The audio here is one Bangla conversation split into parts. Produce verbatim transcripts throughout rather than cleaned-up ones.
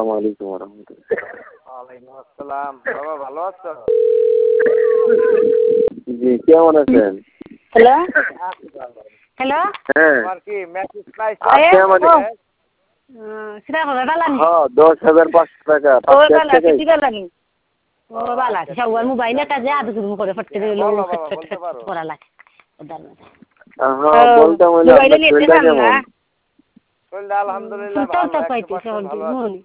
আসসালামু আলাইকুম ওয়া রাহমাতুল্লাহ। ওয়ালাইকুম আসসালাম। বাবা ভালো আছো? জি, কেমন আছেন? হ্যালো হ্যালো হ্যাঁ তোমার কি মেসেজ পাইছো? আছে আমাদের সেটা হবে বালানি হ্যাঁ দশ হাজার পাঁচশো টাকা ও পাঁচশো বালা টাকা কি বালানি ও বালা সবার মোবাইলে কাজে আদু গুম করে ফটকে দিলো বলো বাবা, ফট বলতে ফট পারো। করা লাগে ওদার মধ্যে হ্যাঁ বলতাম হলো মোবাইলে আপনার নিতে শরীরটা পারলাম কেমন? না চললে আলহামদুলিল্লাহ তো ভালো তো একশো পাইতে পার্সেন্ট সব ভালো আছে। মনি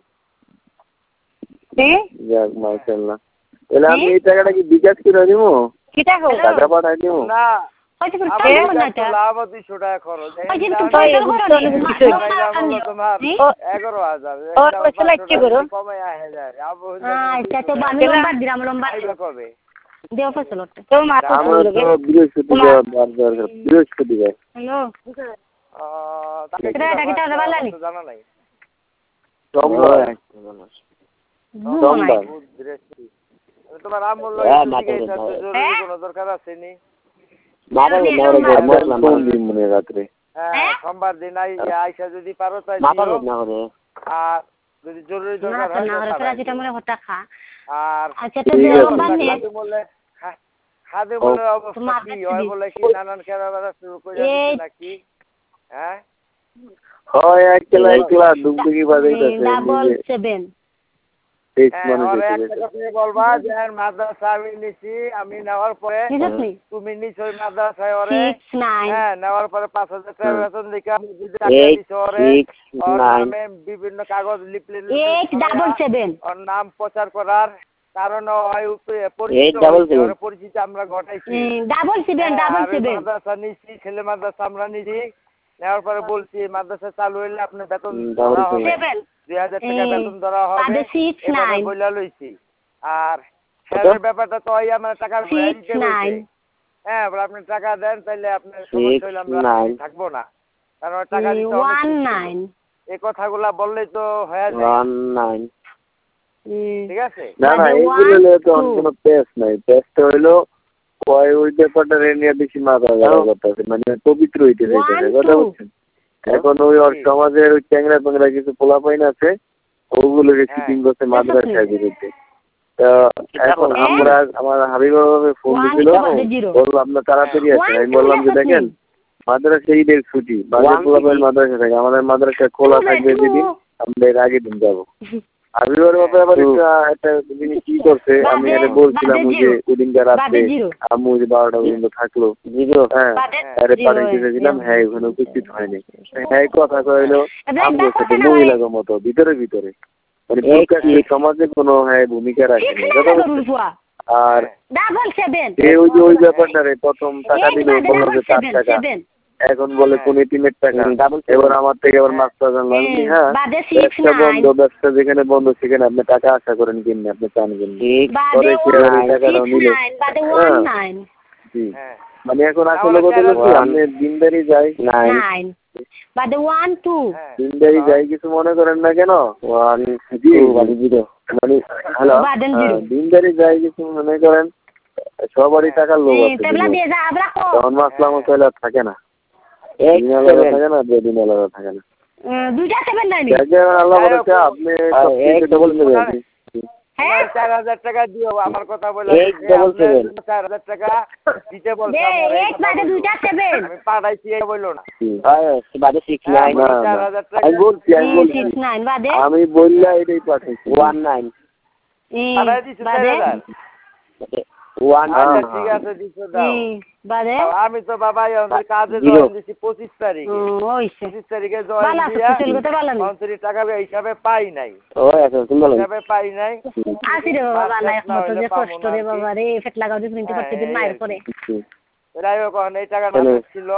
এ যাক মাশাআল্লাহ। তাহলে আমি এই টাকাটা কি বিকাশ করে দিমু? কিটা হো টাকা পাঠাই দিমু? না কইতে করে আমার টাকা না কাছে তা লাভ দুইশো টাকা খরচ। ওই যে এই তো দাম পয়সা এই করো নি দাম হলো তোমার এগারো হাজার। ও পয়সা লাগছে করো কমে আহে যায়। আবু আচ্ছা তো বামি লম্বা দিরাম লম্বা আইবা কবে? দেও ফসল তো মা আমার তো বৃহস্পতিবার বার দরকার বৃহস্পতিবার। হ্যালো আহ তাকে এটা এটা কিটা হবে বালানি জানা নাই। সোমবার সোমবার তোমার রাম বললো কোনো দরকার আছে নি? মনে রাত্রে হ্যাঁ সোমবার দিন আই আইসা যদি পারো তাই আর যদি জরুরি দরকার হয় আর আচ্ছা তো দেও বানি খাদে বলে খাদে বলে অবস্থা কি হয় বলে কি নানান কেরালা শুরু করে দিছে নাকি হ্যাঁ হয় একলা একলা ডুবডুবি বাজাইতাছে ডাবল সেভেন বলবা যে মাদ্রাসা আমি নিছি আমি নেওয়ার পরে তুমি নিছ ওই মাদ্রাসায় ওরে হ্যাঁ নেওয়ার পরে পাঁচ হাজার টাকা বেতন দিকে আমি যদি টাকা দিছি ওরে ওর নামে বিভিন্ন কাগজ লিপলে ওর নাম প্রচার করার কারণ পরিচিত আমরা ঘটাইছি মাদ্রাসা নিছি ছেলে মাদ্রাসা আমরা নিছি নেওয়ার পরে বলছি মাদ্রাসা চালু হইলে আপনার বেতন ধরা হবে দুই হাজার টাকা বেতন ধরা হবে এভাবে বইলা লইছি আর স্যারের ব্যাপারটা তো ওই আমার টাকা দিতে হইছে হ্যাঁ এবার আপনি টাকা দেন তাহলে আপনার সমস্যা হইলে আমরা থাকবো না কারণ টাকা দিতে হবে এই কথাগুলা বললেই তো হয়ে যায় ঠিক আছে না না এইগুলো তো কোনো পেস নাই পেসটা হইলো ওই ওই ব্যাপারটা নিয়ে বেশি মাথা ব্যথা করতেছে মানে পবিত্র হইতে চাইতেছে কথা বুঝছেন এখন ওই ওর সমাজের ওই চ্যাংরা প্যাংরা কিছু পোলাপাইন আছে ওগুলোকে শুটিং করতে মাদ্রাসায় দিতে তো এখন আমরা আমার হাবিবা ভাবে ফোন দিছিল বললো আপনার তাড়াতাড়ি আসেন আমি বললাম যে দেখেন মাদ্রাসা ঈদের ছুটি বাজার পোলাপাইন মাদ্রাসা থাকে আমাদের মাদ্রাসা খোলা থাকবে যেদিন আমরা এর আগের দিন যাবো হাবিবার ব্যাপারে আবার একটা জিনিস কি করছে আমি এটা বলছিলাম ওই যে ওদিনকার রাত্রে আম্মু যে বারোটা পর্যন্ত থাকলো হ্যাঁ আরে পাঠাইতে চাইছিলাম হ্যাঁ ওখানে উপস্থিত হয়নি হ্যাঁ কথা কইলো আমগোর সাথে মহিলাগো মতো ভিতরে ভিতরে মানে এই সমাজে কোনো হ্যাঁ ভূমিকা রাখেনি আর ওই যে ওই ব্যাপারটারে প্রথম টাকা দিল বললো যে চার টাকা এখন বলে কোন এটিএমের টাকা এবার আমার থেকে এবার মাস্টার জানলাম হ্যাঁ ব্যবসা বন্ধ ব্যবসা যেখানে বন্ধ সেখানে আপনি টাকা আশা করেন কিনে আপনি চান কিনে পরে টাকাটা নিল জি মানে এখন আসলে কথা হলো কি আপনি দিনদারি যাই দিনদারি যাই কিছু মনে করেন না কেন ওয়ান জি মানে হ্যালো দিনদারি যাই কিছু মনে করেন সবারই টাকার লোভ আছে তখন মাসলা মশলা থাকে না থাকে না দুদিন আলাদা থাকে না দুইটা সেভেন নাইন আল্লাহ বলেছে আপনি চার হাজার টাকা দিও আমার কথা বলে চার হাজার টাকা দিতে বলছে আমি পাঠাইছি বললো না আমি বললাম এটাই পাঠাইছি ওয়ান নাইন পাঠাই দিচ্ছি চার হাজার ঠিক আছে দিচ্ছ দাও আমি তো বাবা কাজে জয়েন দিছি পঁচিশ তারিখে পঁচিশ তারিখে জয়েন দিয়া মন্ত্রী টাকা হিসাবে পাই নাই হিসাবে পাই নাই যাই হোক এই টাকাটা ছিল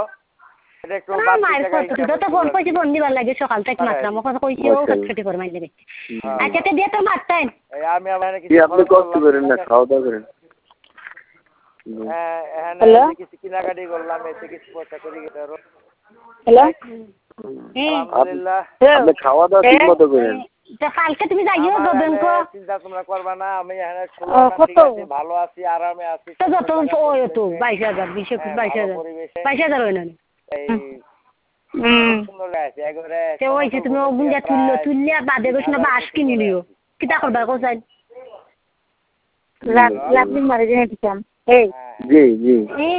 আমি আমার খাওয়া দাওয়া করেন কিছু কেনাকাটি করলাম এতে কিছু পয়সা করে গেছে আরো আপনি খাওয়া দাওয়া ঠিক মতো করেন কালকে তুমি যাইও চিন্তা তোমরা করবা না আমি এখানে ভালো আছি আরামে আছি যত ওই তো বাইশ হাজার বিশ একুশ বাইশ হাজার বাইশ হাজার হয় না সুন্দর আছে একবারে সে হইছে তুমি ওগুলা তুললো তুললে বাদে গেছ না বাস কিনে লিও কিটা করবা কোসাই লাভলি মারে জেনে দিতাম এই জি জি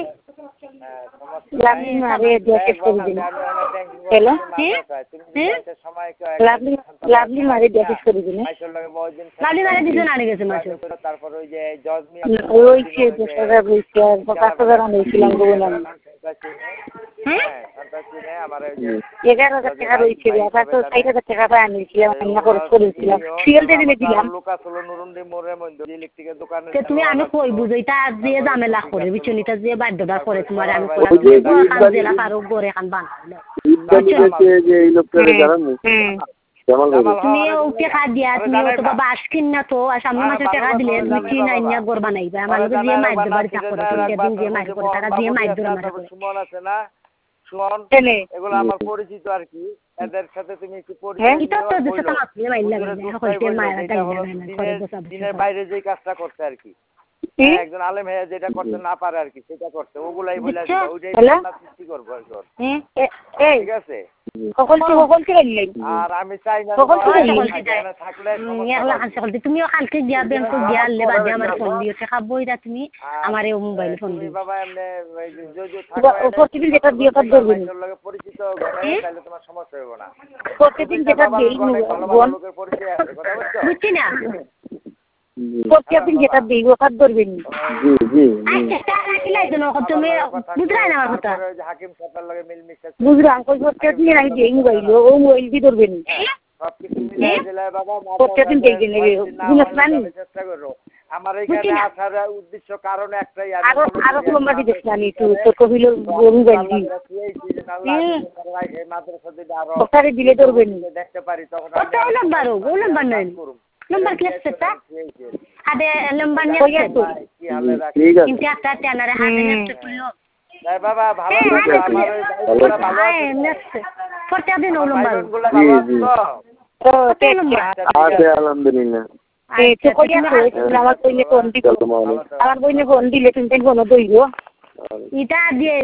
লাভলি মারে দিয়ে শেষ করে দিন হ্যালো লাভলি লাভলি মারে দিয়ে শেষ করে দিন লাভলি মারে দিছো না গেছে মাসে তারপর ওই যে জজমি ওই যে দশ হাজার রইছে আর পাঁচ হাজার আনছিলাম বললাম হ্যাঁ আমার এগারো হাজার টাকা রয়েছে আবার তো ষাট হাজার টাকা পাই আনছিলাম রান্না খরচ করেছিলাম সিএল দিয়ে দিলাম লোকা হলো নুরুন্দি মোড়ের মধ্যে ইলেকট্রিকের দোকানে তে তুমি আমি কই বুঝইতা যে ঝামেলা করে বিচলিতা যে বাধ্যটা করে তোমার আমি ওই যে কাজ জেলা পারো করে খান বানাইলো ইদানি গেছে যে এই লোকটারে জানানো জামাল ভাই তুমি ওকে খা দিয়া তুমি তো বাবা আশকিন না তো আর সামনে মাসে টাকা দিলে তুমি কি না ইয়া গর বানাইবা আমার লোক যে মাইর দেবার চা করে তুমি দিন যে মাইর করে টাকা দিয়ে মাইর ধরে মারা করে সুমন আছে না সুমন এগুলো আমার পরিচিত আর কি এদের সাথে তুমি একটু হ্যাঁ পরিচিত এটা তো যেটা তোমার মাইর লাগে না হইতে মাইরা তাই না করে বসা দিনের বাইরে যে কাজটা করতে আর কি একজন আলেম ভাইয়া যেটা করতে না পারে আর কি সেটা করতে ওগুলাই বলে ওইটাই আমরা সৃষ্টি করব আর কি এই ঠিক আছে সকল কি সকল কি লাগলেন আর আমি চাই না সকল কি থাকলে ইয়ালা খান সকল তুমিও কালকে গিয়া ব্যাংক গিয়া আনলে বাদে আমার ফোন দিও টাকা বইরা তুমি আমার এই মোবাইল ফোন দিও বাবা এমনি যে যে থাকবে প্রতিদিন যেটা দিয়ে কাজ করবেন লাগে পরিচিত ঘরে তাহলে তোমার সমস্যা হবে না প্রতিদিন যেটা দেই বোন লোকের পরিচয় আছে কথা বুঝছো বুঝছি না প্রতিদিন যেটা দেই ও কাজ করবেন জি জি আচ্ছা টাকা কিলাই তো তুমি বুঝরা না আমার কথা হাকিম সাহেবের লাগে মিল মিশে বুঝরা কই প্রতিদিন আমি দেই মোবাইল ও মোবাইল দি ধরবেন সবকিছু মিলাই দিলাই বাবা প্রতিদিন দেই দেন বুঝছ না চেষ্টা করো আমার এইখানে আসার উদ্দেশ্য কারণ একটাই আরো আরো লম্বা দিতে জানি তো তো কহিল মোবাইল দি এই মাদ্রাসা দিলে আরো সরকারি দিলে ধরবেন দেখতে পারি তখন কত নাম্বার ও নাম্বার নাই নাম্বার কি আছে তা আদে নাম্বার নিয়ে কি হালে রাখি ঠিক আছে কিন্তু একটা টানারে হাতে নেস্ট তুললো এই বাবা ভালো আছে আমার ওই ভাইগুলো ভালো আছে নেস্ট পড়তে দিন ও নাম্বার ভাইগুলো ভালো আছে তো তো ঠিক আছে আলহামদুলিল্লাহ এই তো কই আমার কইলে কোন দিকে আমার বইনে ফোন দিলে তুমি ফোন দইও এটা দিয়ে